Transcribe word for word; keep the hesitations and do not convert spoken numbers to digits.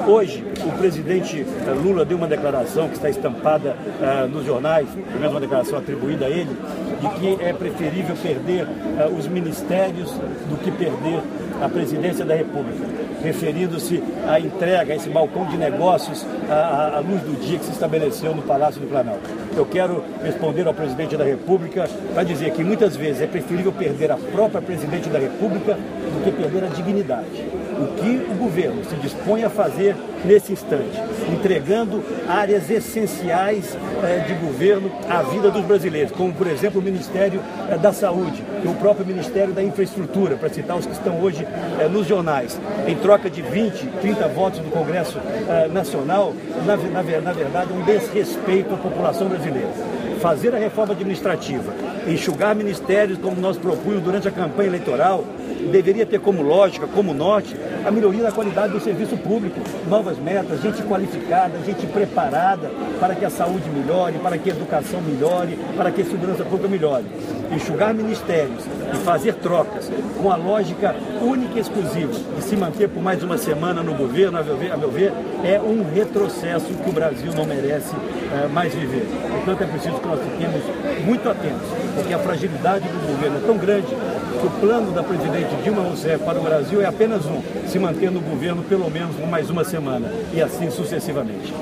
Hoje, o presidente Lula deu uma declaração que está estampada uh, nos jornais, pelo menos uma declaração atribuída a ele, de que é preferível perder uh, os ministérios do que perder a presidência da República, referindo-se à entrega, a esse balcão de negócios à, à luz do dia que se estabeleceu no Palácio do Planalto. Eu quero responder ao presidente da República para dizer que muitas vezes é preferível perder a própria presidente da República do que perder a dignidade. O que o governo se dispõe a fazer nesse instante, entregando áreas essenciais eh, de governo à vida dos brasileiros, como, por exemplo, o Ministério eh, da Saúde e o próprio Ministério da Infraestrutura, para citar os que estão hoje eh, nos jornais, em troca de vinte, trinta votos do Congresso eh, Nacional, na, na, na verdade, um desrespeito à população brasileira. Fazer a reforma administrativa, enxugar ministérios, como nós propunhamos durante a campanha eleitoral, deveria ter como lógica, como norte, a melhoria da qualidade do serviço público, novas metas, gente qualificada, gente preparada para que a saúde melhore, para que a educação melhore, para que a segurança pública melhore. Enxugar ministérios e fazer trocas com a lógica única e exclusiva de se manter por mais uma semana no governo, a meu ver, a meu ver é um retrocesso que o Brasil não merece é, mais viver. Portanto, é preciso que nós fiquemos muito atentos, porque a fragilidade do governo é tão grande que o plano da presidente Dilma Rousseff para o Brasil é apenas um, se manter no governo pelo menos por mais uma semana, e assim sucessivamente.